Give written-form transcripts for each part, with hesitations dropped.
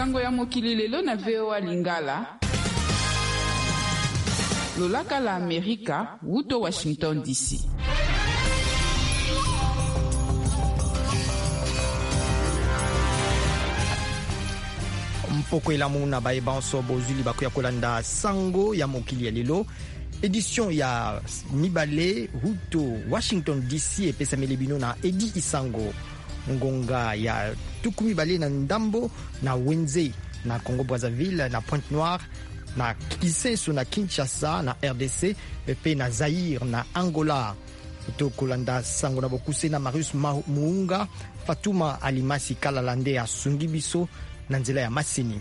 sango ya mokili lelo na VOA Lingala. Lolaka la Amerika, wuto Washington DC. Mpoko elamu na baebanso bozuli bakuya kolanda sango ya mokili ya lelo. Édition ya mibale wuto Washington DC epesameli bino na Edi Isango. Ngonga ya tuku mibale na ndambo na Wenze na Congo Brazzaville na Pointe Noire na Kiseso na Kinshasa na RDC pe na Zaire na Angola. To kolanda sango na bokuse na Marius Muunga, Fatuma Alimasi Kalalande ya Sungibiso na nzela ya Masini.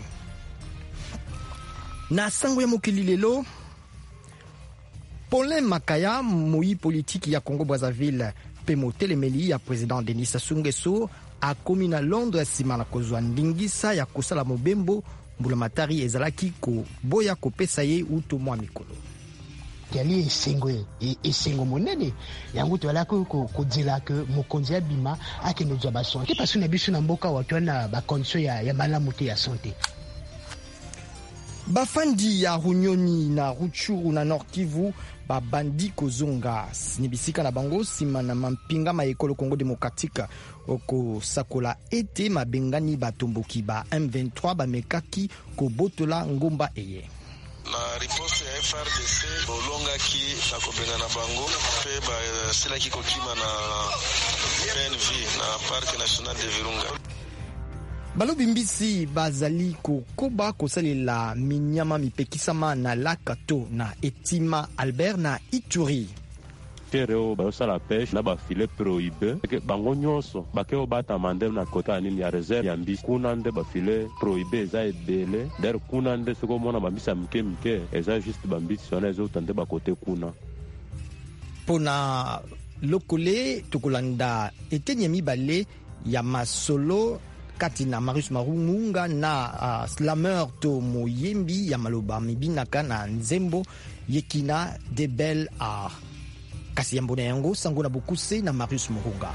Na sango ya mokili lelo, Paulin Makaya, moi politique ya Congo Brazzaville pe motelemeli ya président Denis Sassou Nguesso akomi na Londres nsima na kozwa ndingisa ya kosala mobembo mbulamatari ezalaki koboya kopesa ye uto mwa mikolo. Kali esengo monene yango to ala ko kozela ke mokonzi ya bima akeno zwa ba santé parce que na biso na mboka watu na ba condition ya malamu te ya santé. Bafandi ya Runyoni na Rutshuru na Nord Kivu babandi kozonga nibisika na bango sima na mampinga ma ekolo Congo démocratique oko sakola ete mabengani batomboki ba M23 bamekaki kobotola ngomba eye. Na riposte ya FRDC bolongaki na kobenga na bango pe basilaki kokima na PNV na Parc National de Virunga. Balobi mbisi bazali kokoba kosalela minyama mipekisama na Lakato na Etima Albert na Ituri. Tereo basala pêche na ba filet prohibé que bango nyonso bakeo bata mandem na kota nini ya réserve ya mbisi kuna nde ba filet prohibé za ebele der kuna nde soko mona ba mbisa mke eza juste ba mbisi sona ezo tande ba kote kuna pona lokole tukulanda etenya mibale ya masolo katina Marius Muunga na slammer to moyembi ya maloba mibinaka na nzembo yekina de belle art. Kasi yambona yango sango na bokuse na Marius Muunga.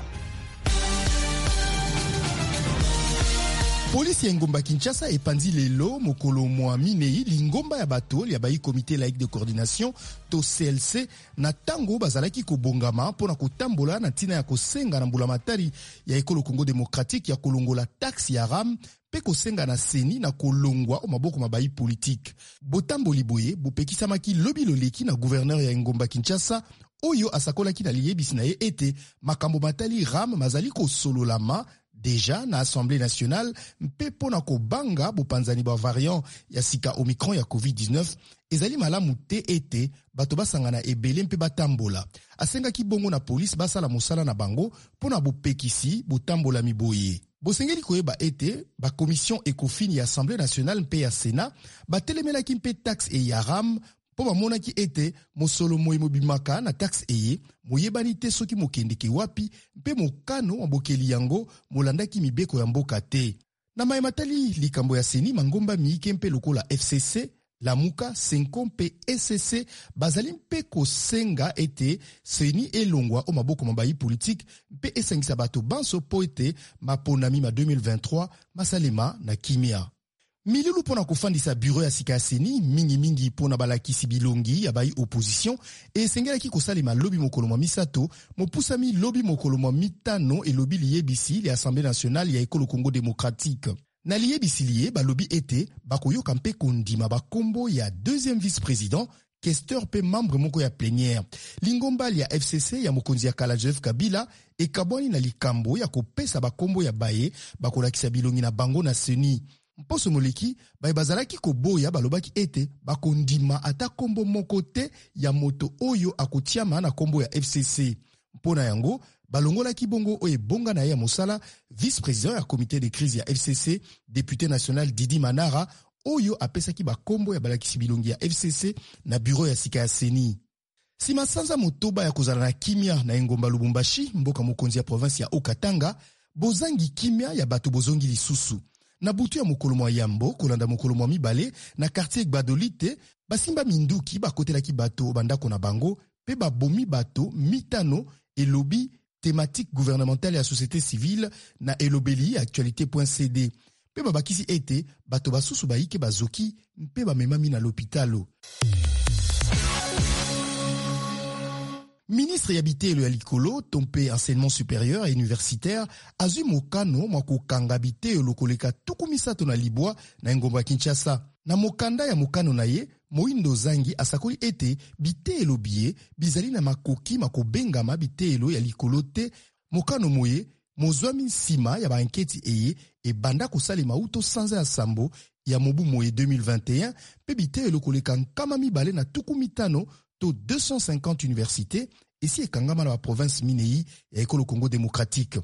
Polisi ya ngomba Kinshasa epanzi lelo mokolo mwa minei lingomba ya bato ya bayi comité laïque de coordination to CLC na tango bazalaki kobongama mpona kotambola na ntina ya kosenga na mbulamatari ya ekolo Congo démocratique ya kolongola taxe ya RAM pe kosenga na seni na kolongwa o maboko mabayi politique. Botamboli boye bopekisamaki lobi loleki na gouverneur ya ngomba Kinshasa oyo asakolaki na liyebisi na ye ete makambo matali RAM mazali kosololama déjà na Assemblée nationale mpe pona kobanga bopanzani ba variant ya sika Omicron ya COVID-19 ezali malamu te ete bato basangana ebele mpe batambola. Asengaki bongo na police basala mosala na bango pona bopekisi botambola miboye. Bosengeli koyeba ete ba commission ECOFIN ya Assemblée nationale mpe ya Sénat batelemelaki mpe taxe e ya RAM po bamonaki ete mosolo moye mobimaka na taxe eye moyebani te soki mokendeke wapi mpe mokano mabokeli yango molandaki mibeko ya mboka te. Na mayematali likambo ya seni mangomba miike mpe lokola FCC, Lamuka, Senko mpe SCC bazali mpe kosenga ete seni elongwa o maboko mabayi politique mpe esengisa bato banso po ete maponami ma 2023 masalema na kimia. Mililu pona kofandisa bureau ya sika seni mingi pona balakisi bilongi ya bayi opposition e sengelaki kosalema lobi mokolo mwa misato mopusami lobi mokolo mwa mitano elobi liyebisi li Assemblée nationale ya ekolo Congo démocratique. Na liyebisi liye balobi ete bakoyoka mpe kondima bakombo ya deuxième vice-président questeur pe membre moko ya plénière. Lingombali ya FCC ya mokonzi ya kala Joseph Kabila ekabwani na likambo ya kopesa bakombo ya baye bakolakisa bilongi na bango na seni. Mposo moleki bazalaki koboya balobaki ete bakondima ata kombo moko te ya moto oyo akotiama na kombo ya FCC. Mpona yango balongolaki bongo oye bonga na ya mosala vice-président ya comité de crise ya FCC député national Didi Manara oyo apesaki bakombo ya balakisi bilongi ya FCC na bureau ya sika ya seni. Sima sanza motoba ya kozala na kimia na engomba Lubumbashi mboka mokonzi ya province ya Okatanga bozangi kimia ya bato bozongi lisusu. Na butu ya mokolo mwa yambo kolanda mokolo mwa mibale na quartier Gbadolite basimba minduki bakotelaki bato bandako na bango pe babomi bato mitano elobi thématique gouvernementale ya société civile na elobeli actualité.cd. pe babakisi ete bato basusu baike bazoki mpe bamemami na l'hôpitalo. Ministre ya bitelo ya likolo tompe enseignement supérieur et universitaire azwi mokano mwa kokanga bitelo koleka tuku misato na libwa na ngomba ya Kinshasa. Na mokanda ya mokano na ye, Moindo Zangi asakoli ete bitelo biye bizali na makoki makobengama bitelo ya likolo te. Mokano moye mozwami nsima ya baanketi eye ebanda kosalema uto sanza ya sambo ya mobu moye 2021 pe bitelo koleka nkama mibale na tuku mitano to 250 universités ici ekangama na ba province minei ya ekolo Congo démocratique.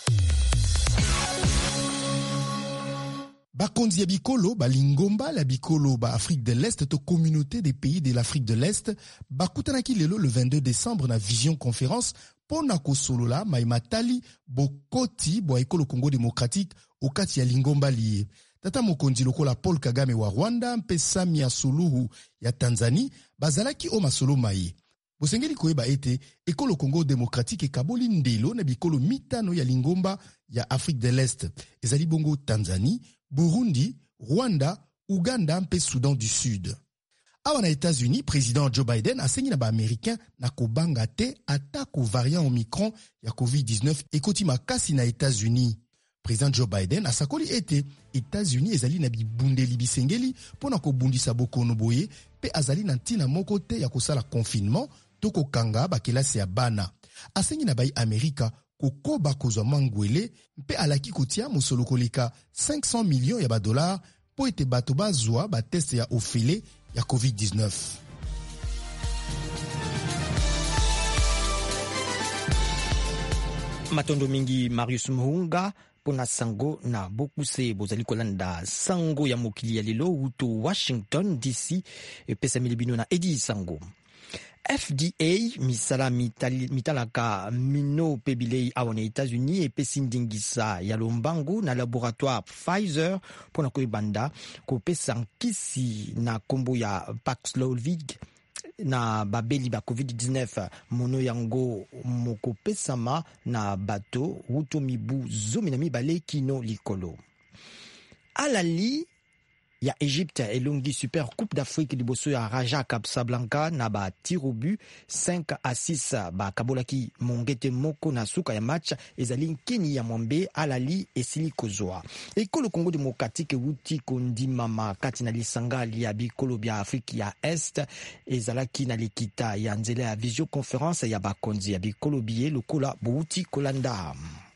Bakonzi ya bikolo balingomba la bikolo ba Afrique de l'Est to communauté des pays de l'Afrique de l'Est bakutanaki lelo le 22 décembre na vision conférence pona kosolola maimatali bokoti bo ekolo Congo démocratique okati ya lingomba liye. Tata mokonzi lokola Paul Kagame wa Rwanda mpe Samia Suluhu ya Tanzanie bazalaki o masolo mai. Bosengeli koyeba ete ekolo Congo démocratique ekaboli ndelo na bikolo mitano ya lingomba ya Afrique de l'Est. Ezali bongo Tanzanie, Burundi, Rwanda, Uganda mpe Soudan du Sud. Awa na États-Unis, président Joe Biden asengi na ba-américain na kobanga te atako variant Omicron ya COVID-19 ekoti makasi na États-Unis. Président Joe Biden asakoli ete États-Unis ezali na bibundeli bisengeli pona kobundisa bokono boye pe azali na ntina moko te ya kosala confinement to kokanga bakelasi ya bana. Asengi na bai Amerika kokoba kozwa mangwele mpe alaki kotia mosolo koleka 500 millions ya $, po ete bato bazwa bateste ya ofele ya COVID-19. Matondo mingi Marius Muhunga pona sango na bokuse bozali kolanda sango ya mokili ya lelo uto Washington DC pesa milibino na Edi Sango. FDA misala mitalaka mino pebilei awana États-Unis epesi ndingisa ya lombangu na laboratoire Pfizer pona koibanda kopesa nkisi na kombo ya Paxlovid na babeli ba COVID-19 mono yango mokopesama na bato wuto mibu 12 kino likolo. Alali ya Egypte elongi Super Coupe d'Afrique liboso ya Raja Casablanca na ba tirobu 5-6 ba kabolaki mongete moko na suka ya match ezali nkini ya mwambe Alali esili kozwa. Ekolo Congo démocratique wuti kondimama kati na lisangali ya bikolo bya Afrique ya Est ezalaki na likita ya nzela ya visio conference ya bakonzi ya bikolo biye lokola buti kolanda.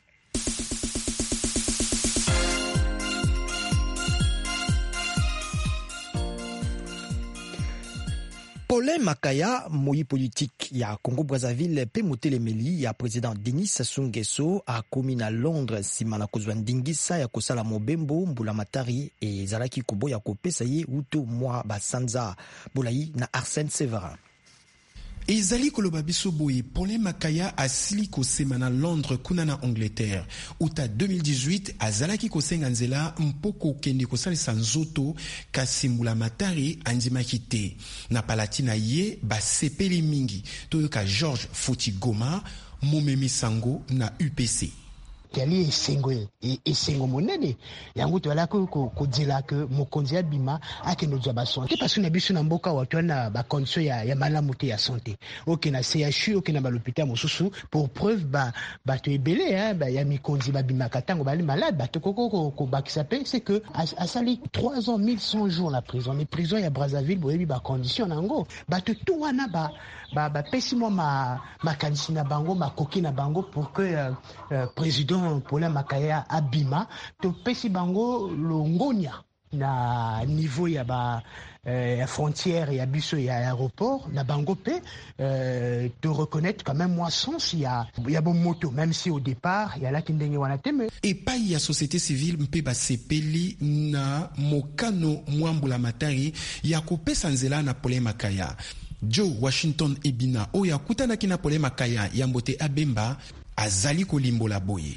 Paulin Makaya, moi politique ya Congo Brazzaville pe motelemeli ya président Denis Sassou Nguesso a commis na Londres sima na kozwa ndingisa ya kosala mobembo mbula matari e zalaki koboya kopesa ye uto mwa basanza bolai na Arsène Séverin. Ezali koloba biso boye Paulin Makaya asili kosema na Londres kuna na Angleterre. Uta 2018 azalaki kosenga nzela mpoko kende kosalisa nzoto kasi mbula matari andimaki te. Na palatina ye basepeli mingi toyoka George Fotigoma momemi sango na UPC. Kali esengo monene yango toala ko dila que mokonzi ya bima akeno zwa ba santé parce que na biso na mboka watu na ba condition ya malamu te ya santé oke na CHU oke na ba l'hôpital mosusu pour preuve ba to ebele ya mikonzi ba bima katango bali malade ba to ko bakisa pe c'est que asali 3 ans 1100 jours la prison mais prison ya Brazzaville boyebi ba condition nango ba to tout wana ba pesi mo makanisi na bango makoki na bango pour que président Paulin Makaya abima to pesi bango longonia na niveau ya ba frontière ya biso ya aéroport na bango pe de reconnaître quand même moi sens ya bon moto même si au départ ya la kindenge wana teme et pas ya société civile mpe basepeli na mokano mwambula matari ya kopesa nzela na Paulin Makaya. Joe Washington Ebina oya kutanaki na Paulin Makaya ya mbote abemba azali kolimbola boye.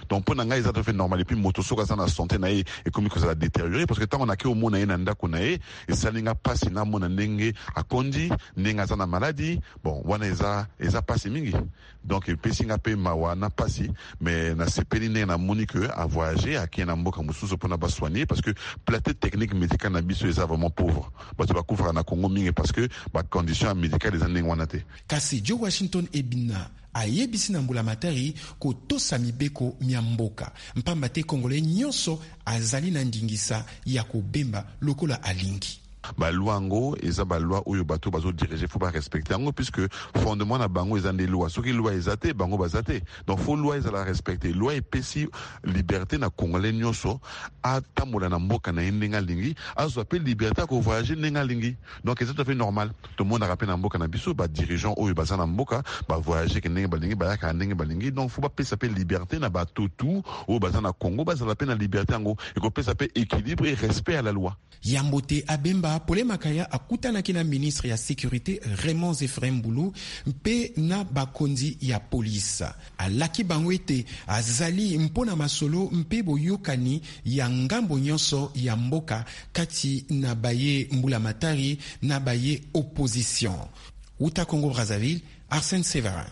donc pour nanga ils ont fait normal et puis moto soka ça na santé na et comme que ça a détérioré parce que tant on a que au monde na ndako na et ça linga passe na mona ndenge akondi ndenge za na maladie bon wana eza passe mingi donc le pesinga pe mawana passe mais na sepeli na monique à voyager à qui na mboka mususu pour na ba soigner parce que plateau technique médicale na biso est vraiment pauvre ba to ba couvrir na Congo mingi parce que ba conditions médicales des ndenge wana te kasi Jo Washington ebina ayebisi na mbula matari ko tosa mibeko miamboka mpamba te Congolais nyonso azali na ndingisa ya kobemba lokola alingi ba loi ngo eza ba loi oyo bato bazo diriger faut pas respecter ngo puisque fondement na bango eza des lois soki loi ezate bango bazate donc faut loi eza la respecter loi epesi liberté na Congolais nyonso atambola na mboka na ndenga lingi azo appelle liberté ko voyager ndenga lingi donc c'est tout à fait normal tout le monde a rappelé na mboka na biso ba dirigeant oyo baza na mboka ba voyager ke ndenga balingi ba ka ndenga balingi donc faut pas pesa pe liberté na bato tout oyo baza na Congo baza la peine na liberté ngo et ko pesa pe équilibre et respect à la loi Yambote Abemba Pole Makaya akutanaki na ministre ya sécurité Raymond Zefrem Boulou mpe na bakonzi ya police alaki bangwete azali mpona masolo mpe boyokani ya ngambo nyonso ya mboka kati na baye mbula matari na baye opposition uta Congo Brazzaville Arsène Severin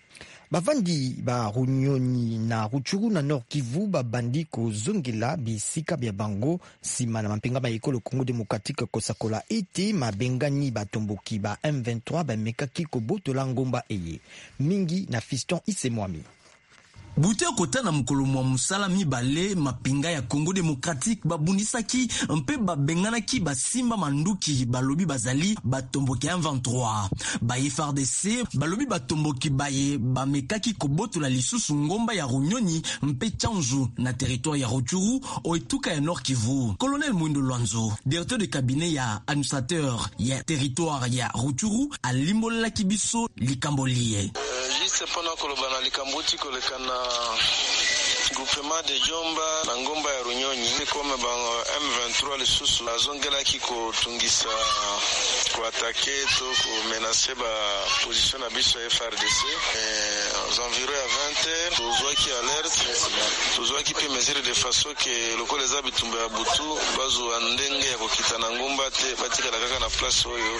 bavandi ba Runyoni na Rutshuru na Nord Kivu babandi kozongela bisika bya bango sima na mampinga ba ekolo Congo démocratique kosakola ete mabengani batomboki ba M23 ba mekaki kobotola ngomba eye mingi na Fiston Isemwami Bute kota na mukolo mwa musala mibale mapinga ya Congo démocratique babundisaki mpe babenganaki basimba manduki balobi bazali batomboki M23 ba FARDC balobi batomboki baye bamekaki kobotola lisusu ngomba ya Runyoni mpe Tchanzu na territoire ya Rutshuru oituka ya Nord Kivu. Colonel Mwindo Lwanzo directeur de cabinet ya administrateur ya territoire ya Rutshuru alimbola kibiso likambolie juste pendant kolobana likambuti kolekana groupement de Jomba na ngomba ya Runyonyi comme M23 les sous azongela ki ko tungisa ko attaquer to ko menacer ba position na biso FARDC aux environs à 20h tozwa ki alerte tozwa ki pe mesure de façon que loko les habitumba ya butu bazo andenge ya kokita na ngomba te batika kaka na place oyo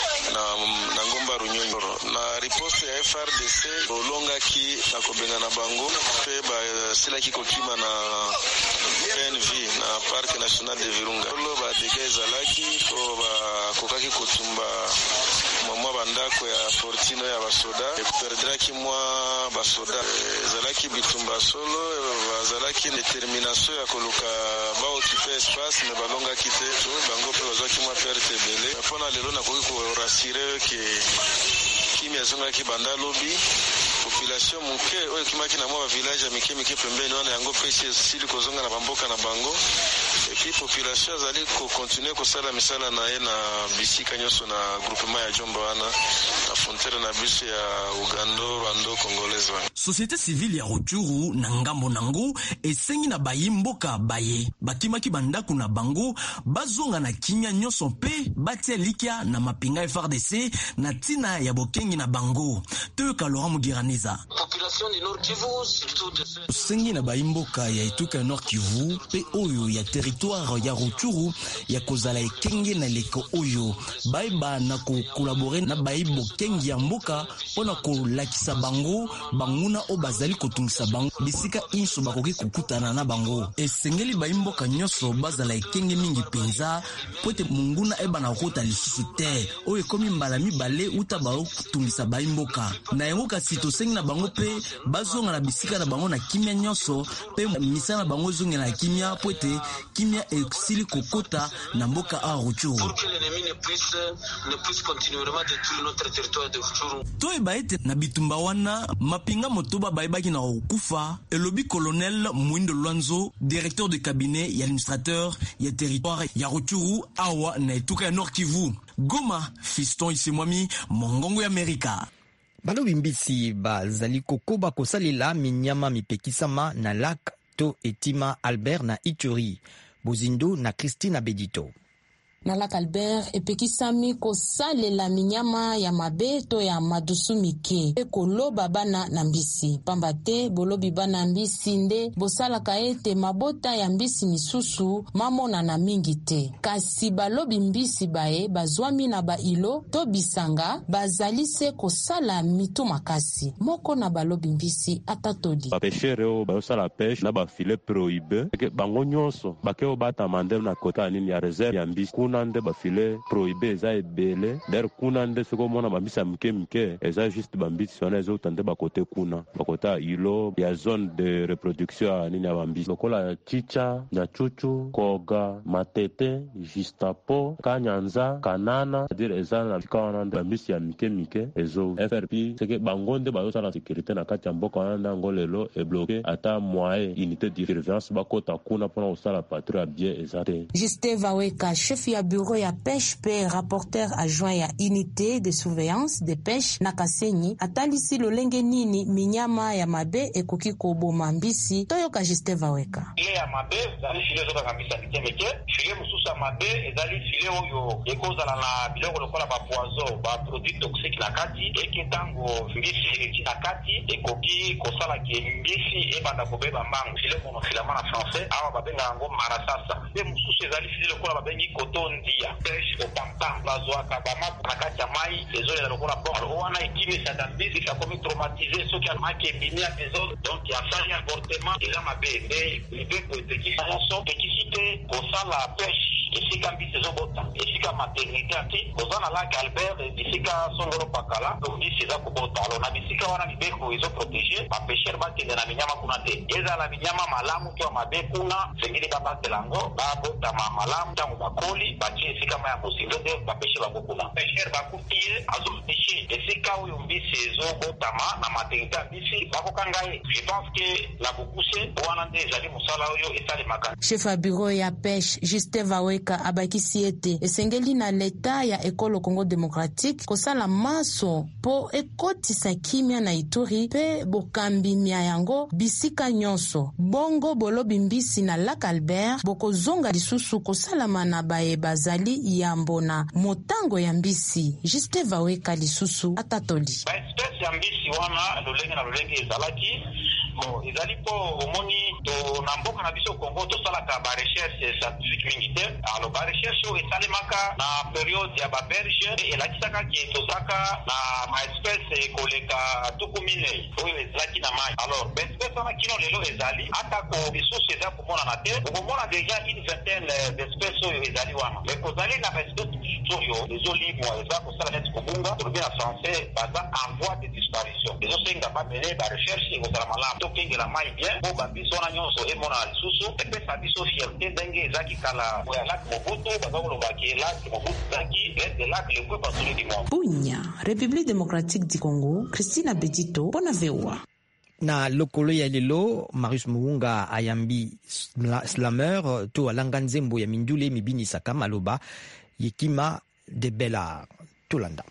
na ngomba Runyonyi na riposte ya FARDC olonga ki na kobenga na bango pe ba sila ki kokima na PNV na Parc National de Virunga lo ba degeza laki ko ba kokaki kotumba mwa bandako ya fortino ya basoda perdra ki mwa basoda zalaki bitumba solo bazalaki determination ya koluka ba occuper espace me balonga kite to bango pe bazaki mwa perte bele pona lelo na koki ko rassurer ke kimia zonga ki banda lobi population muke oyo kimaki na mwa village ya mike pembeni wana yango pesi sili kozonga na bamboka na bango et puis population azali ko continuer kosala misala na ye na bisika nyonso na groupement ya Jomba wana na frontière na biso ya Uganda Rwanda Congolaise wana. Société civile ya Rutshuru na ngambo nango esengi na bayimboka baye bakimaki bandako na bango bazonga na kimia nyonso pe batia likia na mapinga FARDC na tina ya bokengi na bango toyoka Laurent Mugiraneza population du Nord Kivu surtout de sengi na bayimboka ya etuka ya Nord Kivu pe oyo ya territoire ya Rutshuru ya kozala ekenge na leko oyo baiba na ko collaborer na baibo kengi ya mboka pona ko lakisa bango banguna o bazali kotungisa bango bisika inso bakoki kukutana na bango esengeli baimboka nyonso bazala ekenge mingi penza pote munguna eba na kota lisusu te oyo komi mbala mibale uta ba kutungisa baimboka na yango kasi tosengi na bango pe bazonga na bisika na bango na kimia nyonso pe misana bango zonga na kimia pote kimia exili kokota na mboka a Rutshuru pour que l'ennemi ne puisse continuellement détruire notre territoire de Rutshuru. Toi baete na bitumba wana mapinga motoba baibaki na okufa elobi colonel Mwindo Lwanzo directeur de cabinet ya administrateur ya territoire ya Rutshuru awa na etuka ya Nord Kivu. Goma Fiston Isemwami mongongo ya Amerika. Balobi mbisi bazali kokoba kosalela minyama mipekisama na lac to etima Albert na Ituri Bozindo na Christina Bedito. na Lac Albert epekisami kosalela minyama ya mabe to ya madusu mike ekoloba bana na mbisi pamba te bolobi bana mbisi nde bosalaka ete mabota ya mbisi misusu mamona na mingi te kasi balobi mbisi baye bazwami na bailo to bisanga bazalise kosala mito makasi moko na balobi mbisi atatodi bapeshere oyo bayosala peshe na bafilet prohibe bango nyonso bakeo batama nde na kota nini ya reserve ya mbisi kuna nde bafilet prohibe eza ebele der kuna nde soki omona bambisi ya mike eza juste bambisi wana ezouta nde bakote kuna bakote ya ilo ya zone de reproduction ya nini ya bambisi lokola chicha nyachuchu koga matete justapo kanyanza kanana c'est-à-dire eza na fika wana nde bambisi ya mike ezo FRP seke bango nde bazosala sécurité na kati ya mboka wana ndango lelo ebloke ata moyen unité de surveillance bakota kuna mpona kosala patrouille ya bien eza te. Justin Vaweka, chef ya bureau ya pêche pe rapporteur adjoint ya unité de surveillance de pêche na Kasenyi atalisi lolenge nini minyama ya mabe ekoki koboma mbisi toyoka Justin Vaweka. Ile ya mabe ezali file zoka kambisa mikemeke file mususa mabe ezali file oyo ekozala na biloko lokola ba poison ba produit toxique na kati eketango mbisi na kati ekoki kosala ke mbisi ebanda kobeba mbangu file mono filama na français awa babenga yango marasasa pe mususu ezali file lokola babengi koton dia pêche au pampa bazwaka bamapa na kati ya mai ezole na lokola bon wana ekimisa ta mbisi kakomi traumatisé soki almaki ebimi ya désordre donc yasali avortement eza mabe me libeko etekisa nyonso ekisite kosala pêche esika mbisi ezobota esika maternité ati koza na Lac Albert bisika songolo pakala to mbisi eza kobota alo na bisika wana libeko ezoprotege bapeshere bakende na minyama kuna te ezala minyama malamu to mabe kuna sengeli babatela yango babotama malamu ntango bakoli batie esika ma ya mosindo te bapeshe bango kuna peshere bakutie azopeshe esika oyo mbisi ezobotama na maternité ya mbisi bakokanga ye je pense que la bokuse wana nde ezali mosala oyo esalemaka. Chef ya bureau ya pêche Justin Vaweka abakisi ete esengeli na leta ya ekolo Congo Démocratique kosala maso po ekotisa kimia na Ituri pe bokambi mia yango bisika nyonso bongo bolobi mbisi na Lac Albert bokozonga lisusu kosalama na baye bazali yambo na motango ya mbisi. Justin Vaweka lisusu atatoli ba espèce ya mbisi wana lolenge na lolenge ezalaki bon ezali po omoni to na mboka na biso Congo tosalaka ba recherche scientifique mingi te alors ba recherche oyo esalemaka na periode ya ba berge elakisaka ke tozaka na ma espèce koleka tuku minei oyo ezalaki na mai alors ba espèce wana kino lelo ezali atako bisusu eza komonana te okomona déjà une vingtaine d'espèces oyo ezali wana mais kozali na ba espèce oyo ezolimwa eza kosala neti kobunga tolobi na français baza en voie de disparition ezosenga bamene ba recherche ekozala malamu tokengela mai bien po bambisi wana nyonso emonana lisusu epesa biso fierté ndenge ezaki kala ya Lac Mobutu baza kolobaki Lac Mobutu ezaki de Lac le plus patroni du monde. Bunya, République démocratique du Congo, Christina Bedito, bona vewa. Na lokolo ya lelo Marius Muunga ayambi slammer to alanga nzembo ya mindule mibini saka maloba yekima de Bella Tolanda.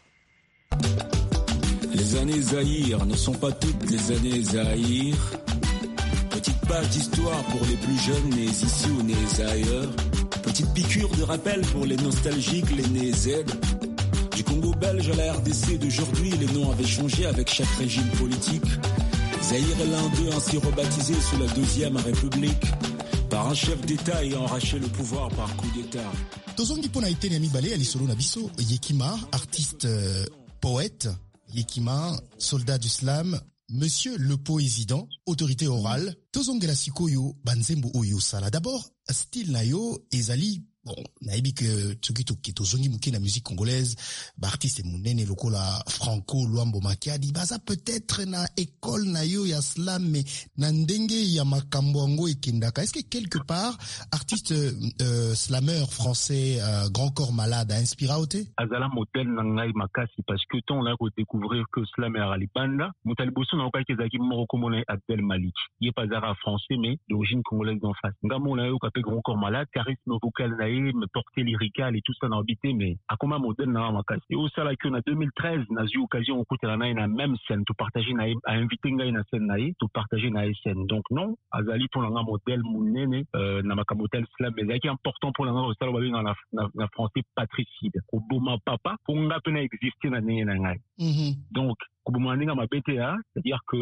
Les années Zaïre ne sont pas toutes les années Zaïre. Petite page d'histoire pour les plus jeunes nés ici ou nés ailleurs. Petite piqûre de rappel pour les nostalgiques, les nés Z. Du Congo belge à la RDC d'aujourd'hui, les noms avaient changé avec chaque régime politique. Zaïre est l'un d'eux ainsi rebaptisé sous la Deuxième République par un chef d'État ayant arraché le pouvoir par coup d'État. Tozongi pona itene ya mibale ya lisolo na biso Yekima, artiste poète. Yekima, soldat du slam, monsieur le président, autorité orale, tozongela sikoyo banzembo oyo sala. D'abord, style na yo ezali bon, naibi que tsoki tozongi muke na musique congolaise, ba artiste munene lokola Franco Luambo Makiadi, baza peut-être na école na yo ya slam mais na ndenge ya makambo ango ekendaka. Est-ce que quelque part artiste slameur français Grand Corps Malade a inspiré ote? Azala modèle nangai makasi parce que tant on a découvrir que slameur ali banda, mutaliboso na okaki zaki moko mona Abdel Malik. Il est pas français mais d'origine congolaise en face. Ngamo na yo kapé Grand Corps Malade, charisme vocal na me porter lyrical et tout ça dans habité mais à comment modèle na makasi et au sala que en 2013 n'a eu occasion au na na même scène tout partager na à inviter ngai na scène na tout partager na scène donc non azali pour nga modèle munene na makamotel slam mais qui est important pour nga au sala ba na français patricide ko boma papa pour nga pena exister na ngai donc kubumandinga mabetea c'est-à-dire que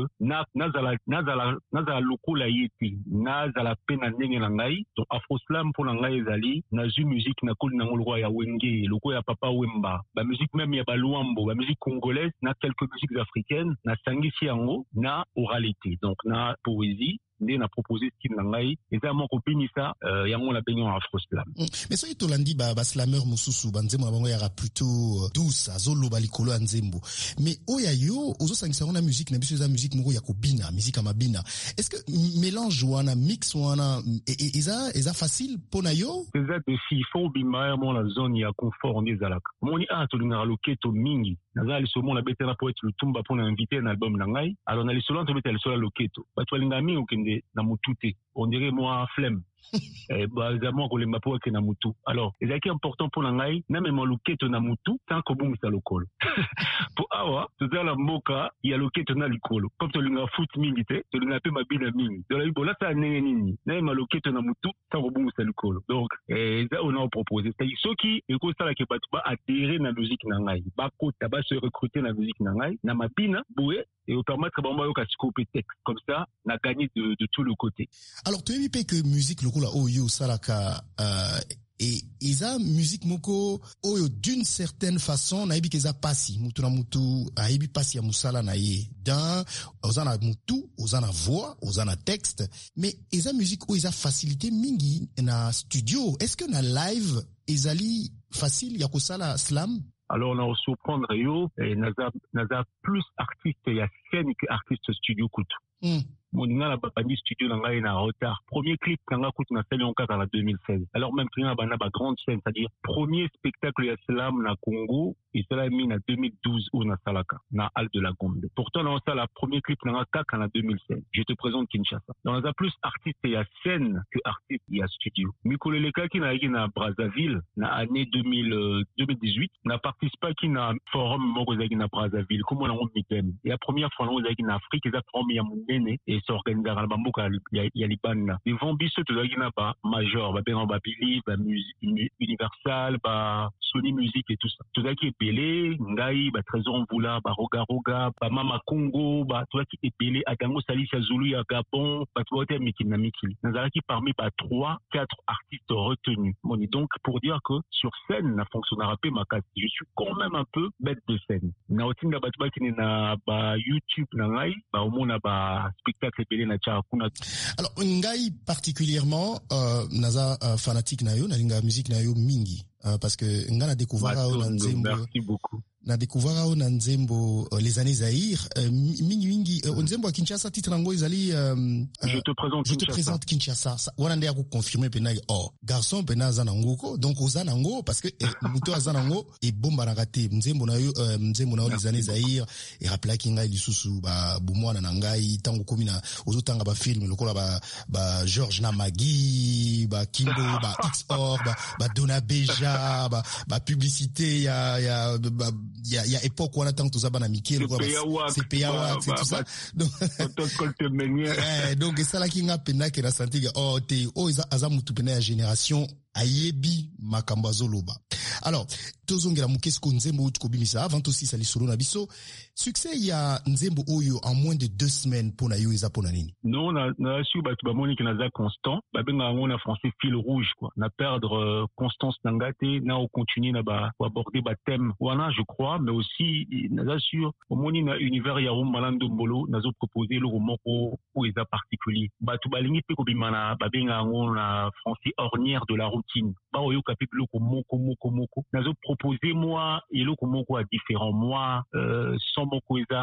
nazala lokola yeti nazala pena ndenge na ngai donc afroslam pour ngai ezali nazu musique na koli nango loko ya wenge loko ya papa wemba ba musique même ya baluambo ba musique congolaise na quelques musiques africaines na sangisi yango na oralité donc na poésie nde na proposé style na ngai eza moko binisa yango la benyo afroslam mais soki tolandi ba slameur mususu banzembo na bango yaka plutôt douce azoloba likolo ya nzembo mais oya yo ozosangisa na musique na biso eza musique moko ya kobina musique amabina est-ce que mélange wana mix wana eza facile pona yo eza défi faut bima mo la zone ya confort on ezalaka moni tolingaka loketo mingi nazali somo la betena poète lutumba pona inviter na album na ngai alors na lisolo to betela lisolo loketo bato balinga mingi okende na mutute on dirait moi flemme bazamo ko lemba po ke na mutu alors ezaki important pour ngai na même loketo na mutu tant que bon ça lokolo pour awa tout ça la mboka ya loketo na likolo comme to linga foot mingi te to linga pe mabina mingi de la bola ça nini na même loketo na mutu tant que bon ça lokolo donc ça on a proposé c'est ce qui eko ça la ke batu ba adhérer na musique na ngai ba kota ba se recruter na musique na ngai na mabina boye et au permettre bamba yo ka scope texte comme ça na gagné de tout le côté alors tu veux que musique lokola oyo salaka et isa musique moko oyo d'une certaine façon na ibi keza pasi mutu na mutu aibi pasi ya musala na ye dans ozana mutu ozana voix ozana texte mais isa musique oyo isa facilité mingi na studio est-ce que na live ezali facile ya kosala slam alors on a surprendre yo naza plus artiste ya scène que artiste studio kutu moninga la bandi studio na ngai na retard premier clip nanga kutu na scène en 2016 alors même que na bana ba grande scène c'est-à-dire premier spectacle ya slam na Congo et cela mis en 2012 ou na Salaka na Hall de la Gombe pourtant on ça la premier clip nanga kaka en 2016 je te présente Kinshasa donc on a plus artiste ya scène que artiste ya studio Mikolo Leka qui na Brazzaville na année 2018 na participé qui na forum moko na Brazzaville comme on a un mitem et la première fois on a na Afrique ça forum ya munene et s'organiser na bamboka ya libana devant biso to na ba major ba benga ba Billy ba musique Universal ba Sony Music et tout ça tout ça qui est belé ngai ba Trésor Mvula ba Roga ba Mama Congo ba tout ça qui est belé Adango Salisa Zulu ya Gabon ba tout ça mikina mikili nazala qui parmi ba 3-4 artistes retenus on est donc pour dire que sur scène na fonctionnera pas makasi je suis quand même un peu bête de scène na otinga ba tuba qui na ba YouTube na ngai ba omona ba spectacle belé na cha kuna alors ngai particulièrement naza fanatique na yo na linga musique na yo mingi parce que nga na découvert na nzembo merci beaucoup na découvert na nzembo les années Zaïre mingi nzembo à Kinshasa titre nango ezali je te présente Kinshasa wana ndia ko confirmer pena garçon pena za nangoko donc oza nango parce que muto aza nango e bomba na kate nzembo na yo les années Zaïre et rappela ki ngai lisusu ba bumwana na ngai tango komi na ozotanga ba film lokola ba George Namagi ba Kimbo ba XOR ba Dona Beja ba publicité ya époque wana tanto za bana Mikel quoi c'est payawa c'est tout ça donc ça la kinga pena ke na santiga aza mutu pena ya génération ayebi makambo azoloba alors tozongela mukesko nzembo utu kobimisa avant aussi sali solo na biso succès ya nzembo oyo en moins de 2 semaines pona yo eza pona nini non na su ba tu ba moni na za constant ba benga ngo na français fil rouge quoi na perdre constance nangate na au continuer na ba aborder ba thème wana je crois mais aussi na sur au moni na univers ya Malando Mbolo nazo proposer le moko ou eza particulier ba tu ba lingi pe ko bimana ba benga ngo na français ornière de la routine ba oyo kapi loko moko nazo proposer moi et loko moko à différents moi sans moko eza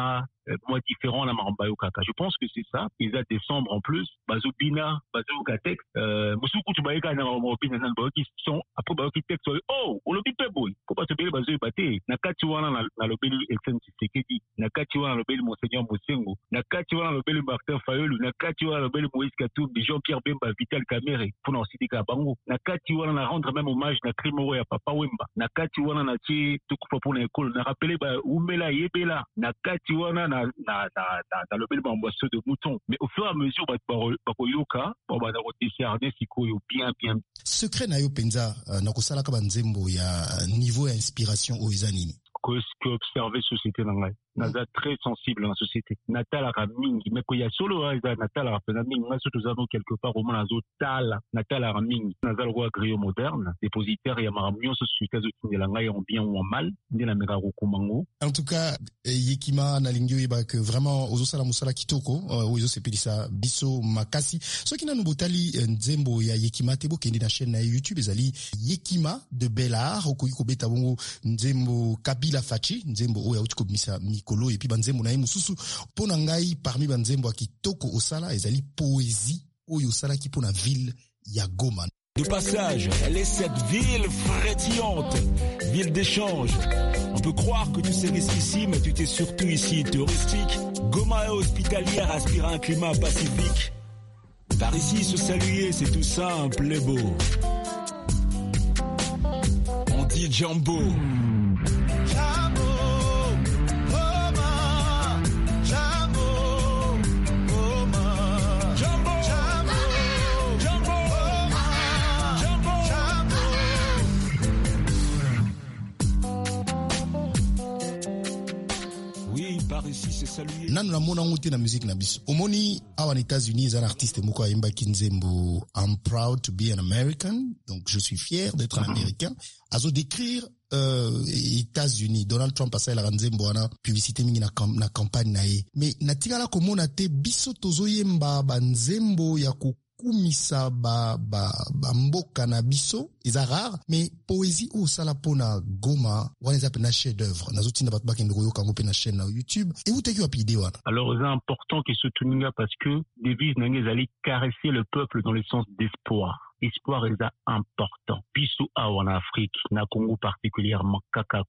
mois différents na marambayo kaka. Je pense que c'est ça. Ils a décembre en plus. Bazobina, bazoka texte. Musuku tu baika na mopina na baoki son après baoki texte. Oh, on le dit pas boy. Ko ba tobele bazo baté. Na kati wana na lobeli Etienne Tshisekedi. Na kati wana lobeli Monseigneur Mosengo. Na kati wana lobeli Martin Fayulu. Na kati wana lobeli Moïse Katumbi, Jean-Pierre Bemba, Vital Kamerhe. Pour en citer ka bango. Na kati wana na rendre même hommage na Krimoro ya Papa Wemba. Na kati wana na ti tukufa pour l'école. Na rappeler ba Umela Yebela. Na kati wana na lobeli ba mbosso de mouton. Mais au fur et à mesure ba koyoka, ba na décerner sikoyo bien. Secret na yo penza na kosala ka banzembo ya niveau ya inspiration o ezanini. Que observer société nangai. Naza très sensible dans la société. Natala mingi, mais qu'il y a solo Natala mingi, nous avons quelque part au moins nazo tala Natala mingi. Naza le roi griot moderne, dépositaire et amaramio société de langai en bien ou en mal, ni la mega rokumango. En tout cas, Yekima na lingio iba que vraiment ozo sala musala kitoko, ozo sepelisa biso makasi. Ce qui na nubotali nzembo ya Yekima tebo kendi na chaîne na YouTube ezali Yekima de Bellar, okoyiko beta bongo nzembo Kabila Fachi, nzembo oya utiko misa Kolo et puis banzembo na mususu pona ngai parmi banzembo kitoko osala ezali poésie oyo osala ki pona ville ya Goma. De passage, elle est cette ville frétillante, ville d'échange. On peut croire que tu sais ici, mais tu t'es surtout ici touristique. Goma est hospitalière, aspire à un climat pacifique. Par ici, se saluer, c'est tout simple et beau. On dit Jambo. Nanu na mona ngote na musique na biso. Omoni awa na États-Unis un artiste moko ayemba kinzembo I'm proud to be an American. Donc je suis fier d'être un Américain. Azo décrire États-Unis. Donald Trump asa la nzembo wana publicité mingi na campagne na ye. Mais natikala komona te biso tozoyemba banzembo ya kumisa ba mboka na biso eza rare, mais poésie ou sala pona Goma wana eza pena chef d'œuvre nazotinda bato bakende koyoka ngo pena chaîne na YouTube et où teki wapide wana. Alors c'est important que ce tuninga parce que devise nange ezali caresser le peuple dans le sens d'espoir. Espoir est important. Biso awa na Afrique, na Congo particulièrement kaka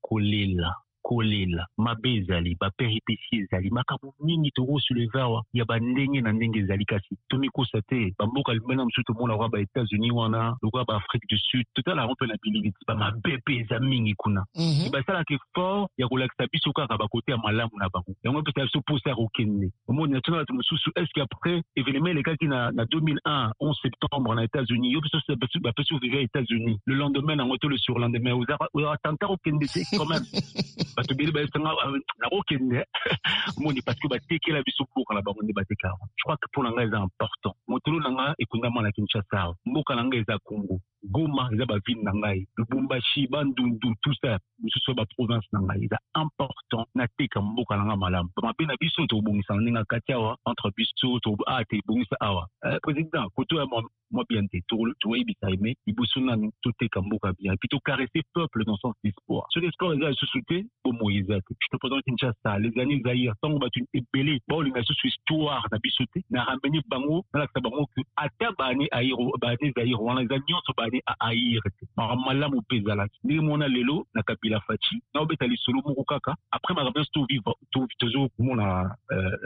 kolela mabe ezali bapéripéties ezali makambo mingi toko soulever awa ya bandenge na ndenge ezali kasi tomikosa te bamboka limena mosusu tomona kwa ba États-Unis wana lokwa ba Afrique du Sud totala rompe na bilili ba mabe pe eza mingi kuna basalaka effort ya kolakisa biso kaka bakote ya malamu na bango yango mpe biso posa ya kokende omoni na tona bato mosusu est-ce qu'après événement elekaki na 2001 11 septembre na États-Unis yo biso bapesi ouvrir États-Unis le lendemain nango to le surlendemain aux attentats okende te quand même parce que na okende moni parce que batekela biso pour la bango bateka. Je crois que pour l'anga c'est important. Motolo nanga ekundama na Kinshasa, mboka nanga eza Congo, Goma eza ba ville nangai, Lubumbashi, Bandundu, tout ça, ce soit ba province nangai, c'est important na teka mboka nanga malamu. Mabe na biso to bongisa ninga katiawa entre biso to te bongisa awa. Président, koto ya moi bien te to ebisa aimé, ibusuna to teka mboka bien, puis to caresser peuple dans son espoir. Ce espoir eza société au Moïse. Je te présente Kinshasa, les années Zaïre, tant qu'on va une ébélé, bon, les nations sur histoire, na bisoté, na ramené bango, na la sabango que, ata bane aïro, bane Zaïre, wana les agnions sont bane à aïr, maramala mou pezala, ni mona lelo, na Kabila Fachi, na obetali solo mou kaka, après ma rabens tout vivre, tout toujours, mona,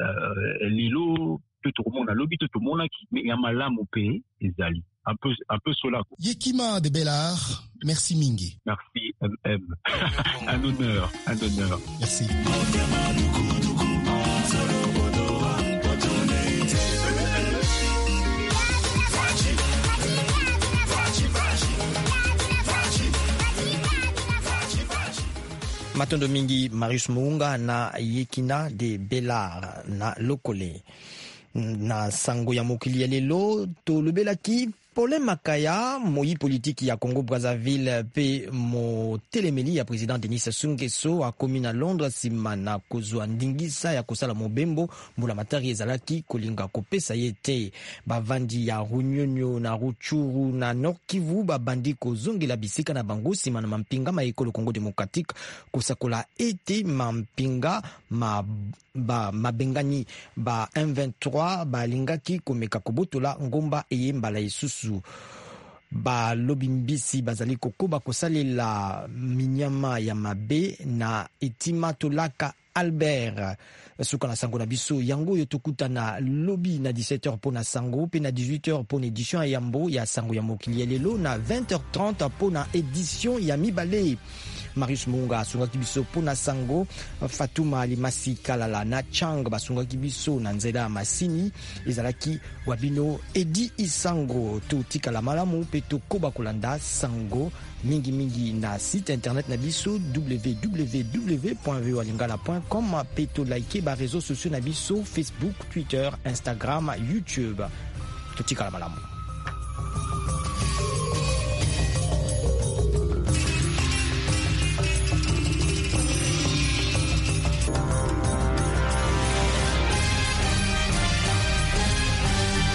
lelo, tout le monde a lobby, tout le monde a qui, mais y a malam au pays, ezali. Un peu cela. Yekima de Bellar, merci Mingi. Merci MM. Un honneur. Merci. Matondo mingi Marius Muunga na Yekina de Bellar na Lokole. Na sango ya mokili ya lelo to lobelaki Paulin Makaya moi politiki ya Congo Brazzaville pe mo telemeli ya président Denis Sassou Nguesso akomi na Londres nsima na kozwa ndingisa ya kosala mobembo mbula matari ezalaki kolinga kopesa ye te. Bavandi ya Runyonyo na Rutshuru na Nord Kivu babandi kozongela bisika na bango nsima na mampinga ma ekolo Congo démocratique kosakola ete mampinga mabengani ba M23 balingaki komeka kobotola ngomba eye mbala isusu. Ba lobimbisi bazali kokoba kosalela minyama ya mabe na etima tolaka Albert. Suka na sango na biso yango yo tokutana lobby na 17h pona sango pe na 18h pona édition ya yambo ya sango ya mokili lelo na 20h30 pona édition ya mibale. Marius Munga asungaki biso pona sango, Fatuma Alimasi Kalala na Chang basungaki biso na nzela masini ezalaki wabino Edi Isango. Totikala malamu pe tokoba kolanda sango mingi na site internet na biso www.voalingala.com pe to like ba réseaux sociaux na biso Facebook, Twitter, Instagram, YouTube. Totikala malamu.